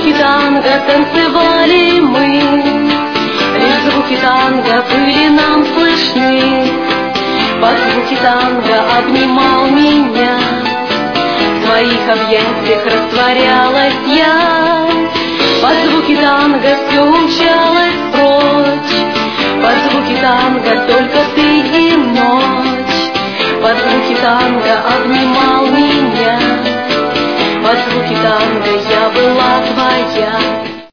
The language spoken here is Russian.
звуки танго танцевали мы, лишь звуки танго были нам слышны. Под звуки танго обнимал меня, в твоих объятиях растворялась я. Под звуки танго все умчалось прочь, под звуки танго только ты и ночь. Под звуки танго обнимал